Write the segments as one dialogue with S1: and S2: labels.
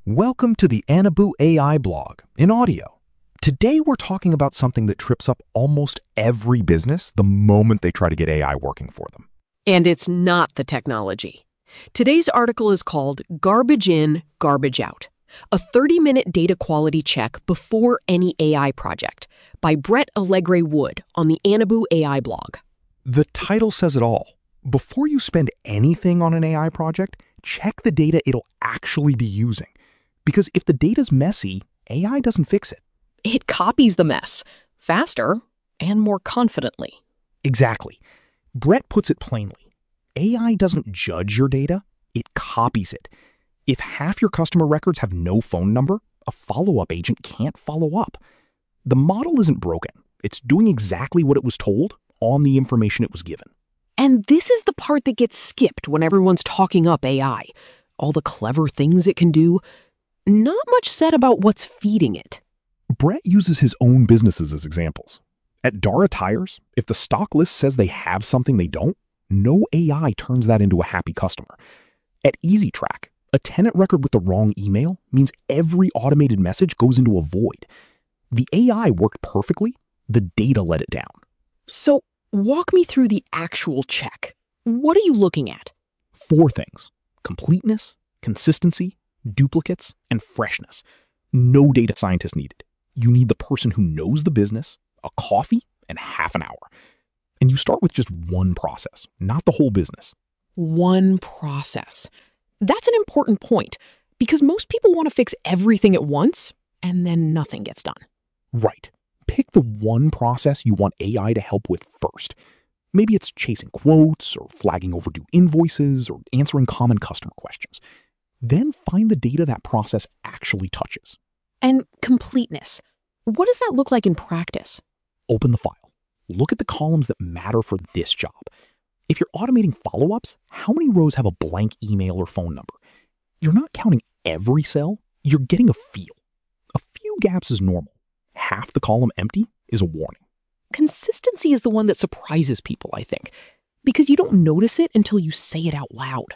S1: Welcome to the Anabu AI blog in audio. Today we're talking about something that trips up almost every business the moment they try to get AI working for them.
S2: And it's not the technology. Today's article is called Garbage In, Garbage Out, a 30-minute data quality check before any AI project by Brett Allegre Wood on the Anabu AI blog.
S1: The title says it all. Before you spend anything on an AI project, check the data it'll actually be using. Because if the data's messy, AI doesn't fix it.
S2: It copies the mess faster and more confidently.
S1: Exactly. Brett puts it plainly. AI doesn't judge your data, it copies it. If half your customer records have no phone number, a follow-up agent can't follow up. The model isn't broken. It's doing exactly what it was told on the information it was given.
S2: And this is the part that gets skipped when everyone's talking up AI. All the clever things it can do. Not much said about what's feeding it.
S1: Brett uses his own businesses as examples. At Dara Tires, if the stock list says they have something they don't, no AI turns that into a happy customer. At EasyTrack, a tenant record with the wrong email means every automated message goes into a void. The AI worked perfectly, the data let it down.
S2: So, walk me through the actual check. What are you looking at?
S1: 4 things: completeness, consistency, duplicates, and freshness. No data scientist needed. You need the person who knows the business, a coffee, and half an hour. And you start with just one process, not the whole business.
S2: One process. That's an important point, because most people want to fix everything at once, and then nothing gets done.
S1: Right. Pick the one process you want AI to help with first. Maybe it's chasing quotes, or flagging overdue invoices, or answering common customer questions. Then find the data that process actually touches.
S2: And completeness. What does that look like in practice?
S1: Open the file. Look at the columns that matter for this job. If you're automating follow-ups, how many rows have a blank email or phone number? You're not counting every cell, you're getting a feel. A few gaps is normal. Half the column empty is a warning.
S2: Consistency is the one that surprises people, I think, because you don't notice it until you say it out loud.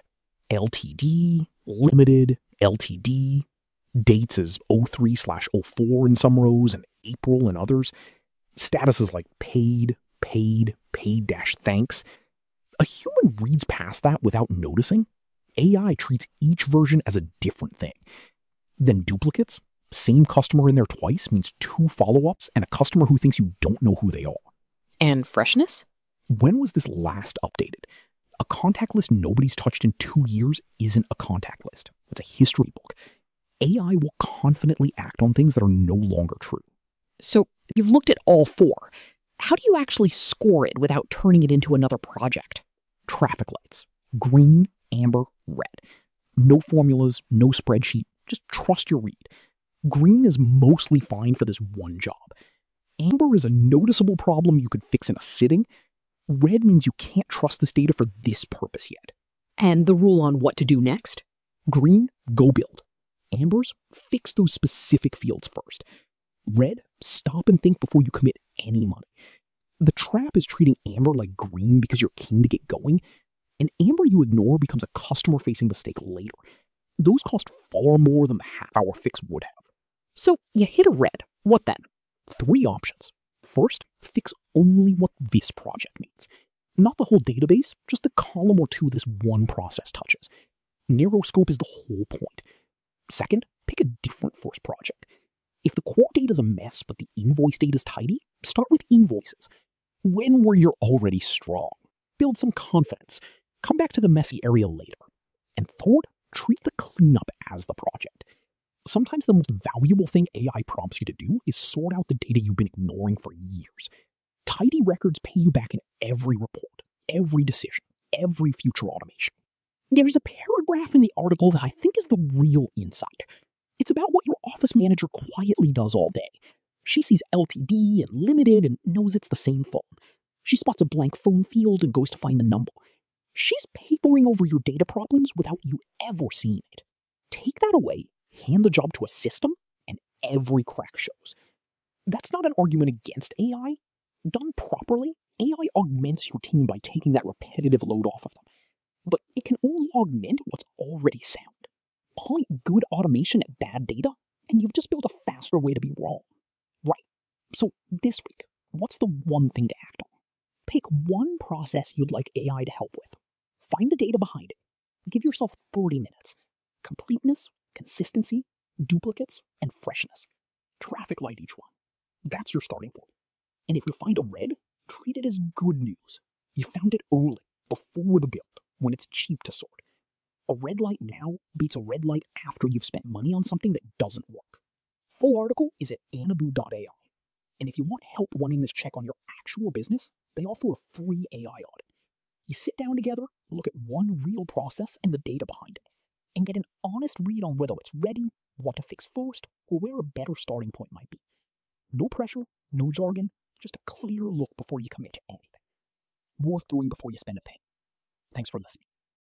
S1: LTD, limited, LTD, dates is 03/04 in some rows and April in others. Statuses like paid, paid-thanks. A human reads past that without noticing. AI treats each version as a different thing. Then duplicates. Same customer in there twice means 2 follow-ups and a customer who thinks you don't know who they are.
S2: And freshness?
S1: When was this last updated? A contact list nobody's touched in 2 years isn't a contact list. It's a history book. AI will confidently act on things that are no longer true.
S2: So you've looked at all 4. How do you actually score it without turning it into another project?
S1: Traffic lights. Green, amber, red. No formulas, no spreadsheet. Just trust your read. Green is mostly fine for this one job. Amber is a noticeable problem you could fix in a sitting. Red means you can't trust this data for this purpose yet.
S2: And the rule on what to do next?
S1: Green, go build. Ambers, fix those specific fields first. Red, stop and think before you commit any money. The trap is treating amber like green because you're keen to get going, and amber you ignore becomes a customer-facing mistake later. Those cost far more than the half-hour fix would have.
S2: So you hit a red. What then?
S1: 3 options. First, fix only what this project needs. Not the whole database, just a column or 2 this one process touches. Narrow scope is the whole point. Second, pick a different first project. If the core data is a mess but the invoice data is tidy, start with invoices. When where you're already strong. Build some confidence. Come back to the messy area later. And third, treat the cleanup as the project. Sometimes the most valuable thing AI prompts you to do is sort out the data you've been ignoring for years. Tidy records pay you back in every report, every decision, every future automation. There's a paragraph in the article that I think is the real insight. It's about what your office manager quietly does all day. She sees LTD and limited and knows it's the same phone. She spots a blank phone field and goes to find the number. She's papering over your data problems without you ever seeing it. Take that away, hand the job to a system, and every crack shows. That's not an argument against AI. Done properly, AI augments your team by taking that repetitive load off of them. But it can only augment what's already sound. Point good automation at bad data, and you've just built a faster way to be wrong. Right. So this week, what's the one thing to act on? Pick one process you'd like AI to help with. Find the data behind it. Give yourself 30 minutes. Completeness, consistency, duplicates, and freshness. Traffic light each one. That's your starting point. And if you find a red, treat it as good news. You found it early, before the build, when it's cheap to sort. A red light now beats a red light after you've spent money on something that doesn't work. Full article is at anabu.ai. And if you want help running this check on your actual business, they offer a free AI audit. You sit down together, look at one real process and the data behind it, and get an honest read on whether it's ready, what to fix first, or where a better starting point might be. No pressure, no jargon, just a clear look before you commit to anything. Worth doing before you spend a penny. Thanks for listening.